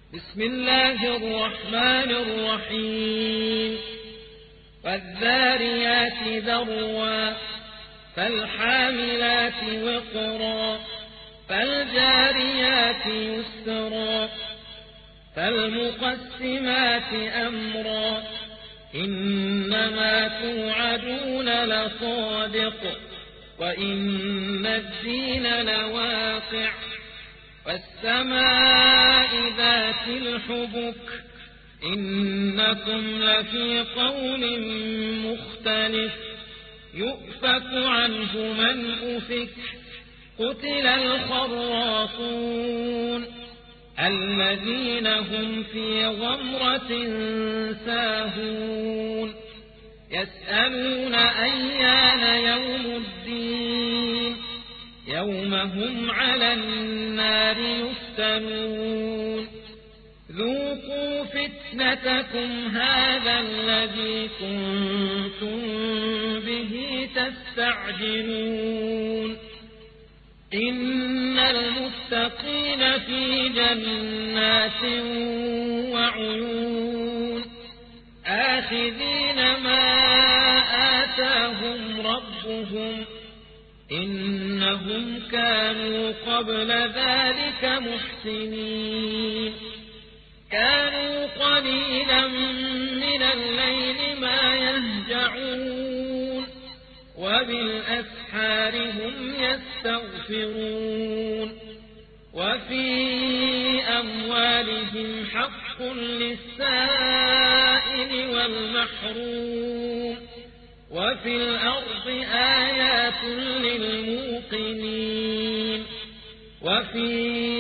بسم الله الرحمن الرحيم والذاريات ذروا فالحاملات وقرا فالجاريات يسرا فالمقسمات أمرا إنما توعدون لصادق وإن الدين لواقع والسماء ذات الحبك إنكم لفي قول مختلف يؤفك عنه من أفك قتل الخراصون الذين هم في غمرة ساهون يسألون أيان يوم الدين يوم هم على النار يفتنون ذوقوا فتنتكم هذا الذي كنتم به تستعجلون إن المتقين في جنات وعيون آخذين ما آتاهم ربهم إنهم كانوا قبل ذلك محسنين كانوا قليلا من الليل ما يهجعون وبالأسحار هم يستغفرون وفي أموالهم حق للسائل والمحروم وفي الأرض آيات للموقنين وفي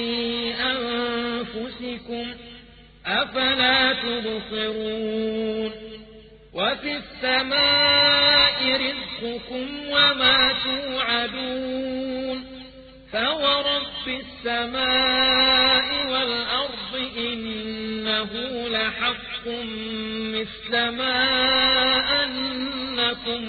أنفسكم أفلا تبصرون وفي السماء رزقكم وما توعدون فورب السماء والأرض إنه لحق مثل ما أنكم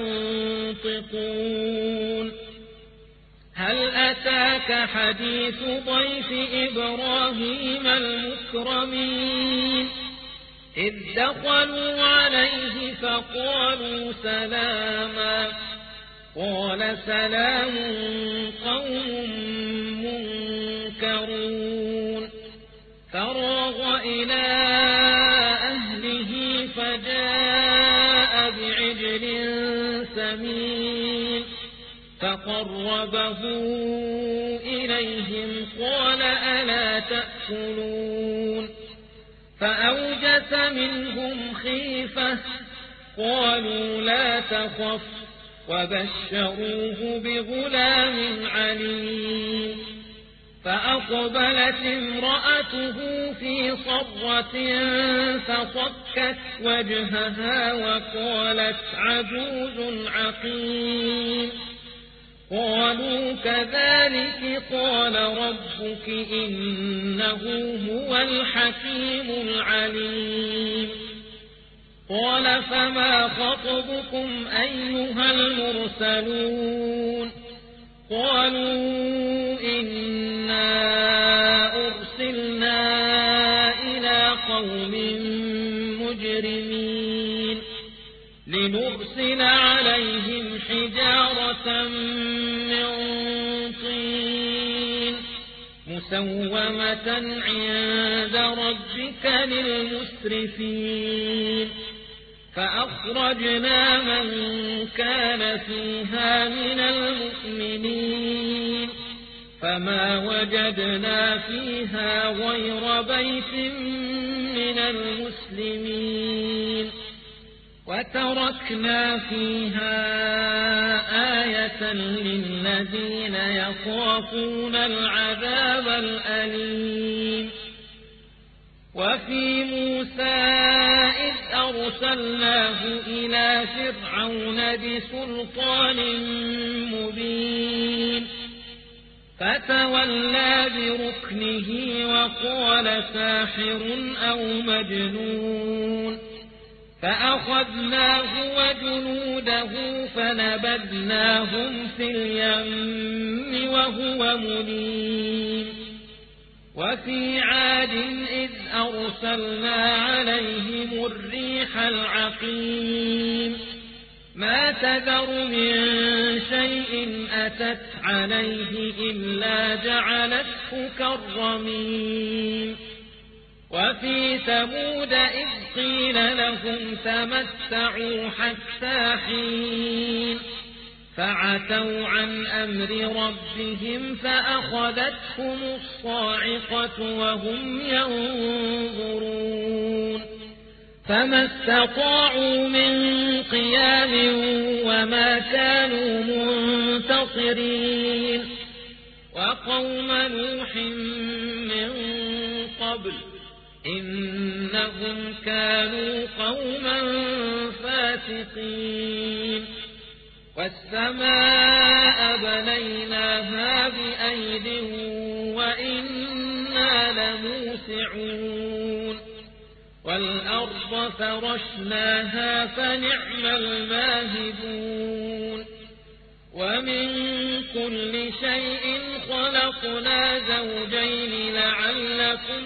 تنطقون هل أتاك حديث ضيف إبراهيم المكرمين إذ دخلوا عليه فقالوا سلاما قال سلام قوم منكرون فراغ إلى أهله فجاء بعجل سمين فقربه إليهم قال ألا تأكلون فأوجس منهم خيفة قالوا لا تخف وبشروه بغلام عليم فأقبلت امرأته في صرة فصكت وجهها وقالت عجوز عقيم قالوا كذلك قال ربك إنه هو الحكيم العليم قال فما خطبكم أيها المرسلون قالوا إنا أرسلنا إلى قوم مجرمين لنرسل عليهم حجارة من طين مسومة عند ربك للمسرفين فأخرجنا من كان فيها من المؤمنين فما وجدنا فيها غير بيت من المسلمين وتركنا فيها آية للذين يخافون العذاب الأليم وفي موسى إذ أرسلناه إلى فرعون بسلطان مبين فتولى بركنه وقال ساحر أو مجنون فأخذناه وجنوده فنبذناهم في اليم وهو مليم وفي عاد إذ أرسلنا عليهم الريح العقيم ما تذر من شيء أتت عليه إلا جعلته كالرميم وفي ثمود إذ قيل لهم تمتعوا حتى حين فعتوا عن أمر ربهم فأخذتهم الصاعقة وهم ينظرون فما استطاعوا من قيام وما كانوا منتصرين وقوم نوح من قبل إنهم كانوا قوما فاسقين والسماء بنيناها بأيد وإنا لموسعون والأرض فرشناها فنعم الماهدون ومن كل شيء خلقنا زوجين لعلكم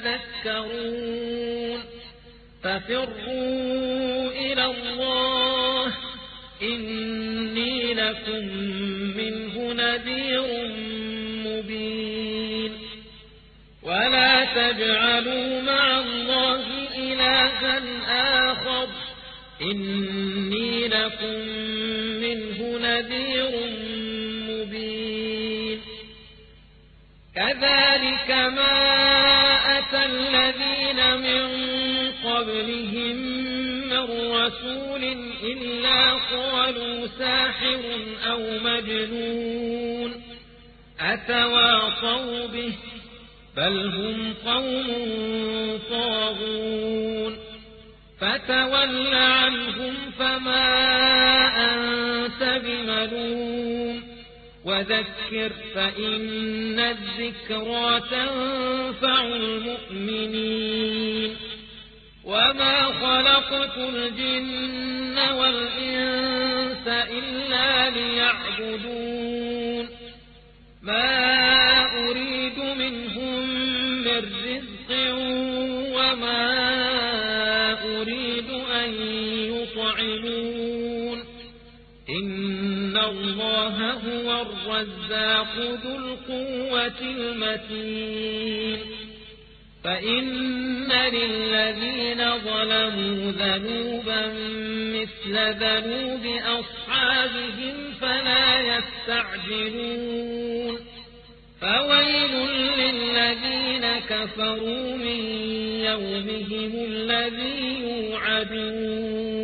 تذكرون ففروا إلى الله إني لكم منه نذير مبين ولا تجعلوا مع الله إلها آخر إني لكم منه نذير مبين كذلك ما أتى الذين من قبلهم من رسول إلا قالوا ساحر أو مجنون أتواصوا به بل هم قوم طاغون فتول عنهم فما أنت بملوم وذكر فإن الذكرى تنفع المؤمنين وما خلقت الجن والإنس إلا ليعبدون ما أريد منهم من رزق وما أريد أن يطعمون إن الله هو الرزاق ذو القوة المتين فإن للذين ظلموا ذنوبا مثل ذنوب أصحابهم فلا يستعجلون فويل للذين كفروا من يومهم الذي يوعدون